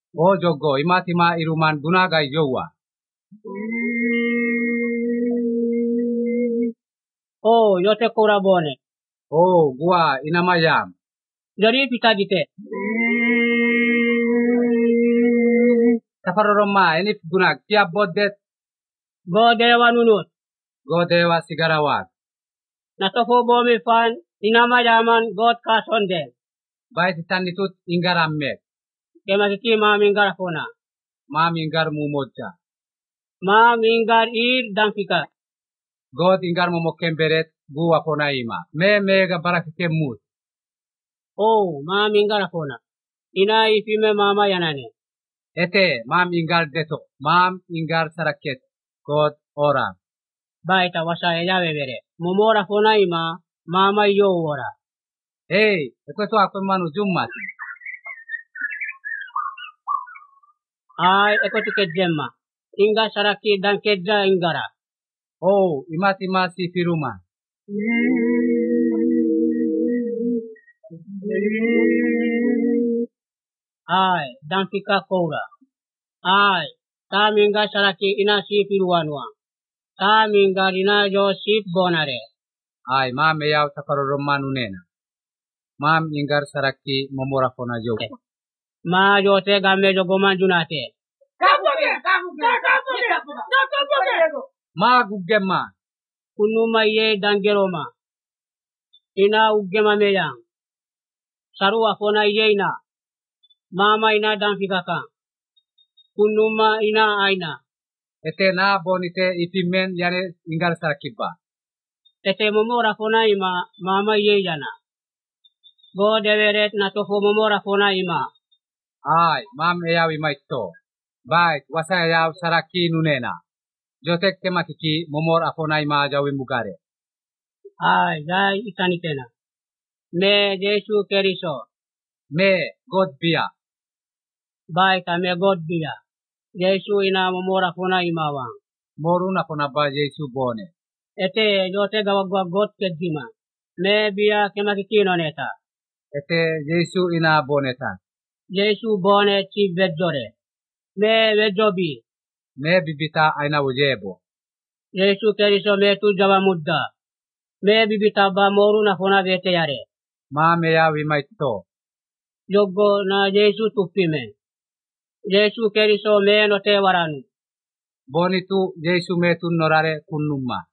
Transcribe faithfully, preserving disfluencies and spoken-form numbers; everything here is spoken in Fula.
O jogo imatima iruman gunagai jowa. Oh, yote kura bone. Oh, gua inamayam. Dari pita dite. Tafaroroma ini gunak tiap bodet. Go dewa nunut. Go dewa sigarawat. Natofo bomi fan inamayaman god kasonde. Baik tanitut ingaramek. Kema kiki ma minggar fona. Ma minggar mumoja. Ma minggar ir dampika. God ingar momokem beret gua fona ima. Me mega barakike mut. Oh, ma minggar fona. Ina ifime mama yanane. Ete mam ingar deto. Mam ingar saraket. God orang. Baita wasa ejawe bere. Momora fona ima mama yo ora. Hey, eko tu aku manu jumat. Ay, eko tu kejemma. Inga saraki dan kedja ingara. Oh, imati masi firuma. Ay, dan pika koura. Ay, ta minga saraki ina si firuanwa. Ta minga rina jo sip bonare. Ay, mam meyaw takaroromanu nena. Mam ingar saraki momora fona jo. Ma jote game jogoman junate. Ma gugema. Kunuma ye dangeroma. Ina ugema meyang. Sarua fona yeina. Mama ina dan fikaka. Kunuma ina aina. Ete na bonite ipimen yane ingar sarakiba. Ete momora fona ima mama ye yana. Go deveret na tofo momora fona ima. Ay, mam eyaw imaito. Baik, wasa eyaw saraki nunena. Jotek kemakiki momor afona ima jawi mugare. Ay, jai ikanitena. Me Jesu keriso. Me God bia. Baik, me God bia. Jesu ina momora fona imawang. Moruna fona ba Jesu bone. Ete jote gawagwa God kedima. Me bia kemakikino neta. Ete Jesu ina boneta. Jesu bone chi vejjore. Me vejjobi. Me bibita aina ujebo. Jesu keriso me tu jawa mudda. Me bibita ba moru na fona vete yare. Ma meya wimaito. Yogo na Jesu tupime. Jesu keriso me no te waranu. Bonitu Jesu me tu norare kunuma.